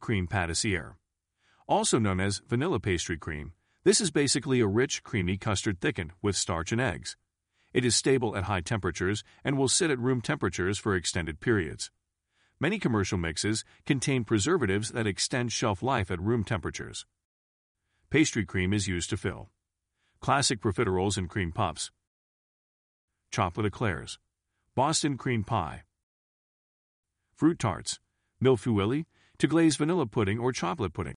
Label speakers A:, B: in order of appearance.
A: cream pâtissière. Also known as vanilla pastry cream, this is basically a rich, creamy custard thickened with starch and eggs. It is stable at high temperatures and will sit at room temperatures for extended periods. Many commercial mixes contain preservatives that extend shelf life at room temperatures. Pastry cream is used to fill classic profiteroles and cream puffs, chocolate eclairs, Boston cream pie, fruit tarts, millefeuille, to glaze vanilla pudding or chocolate pudding.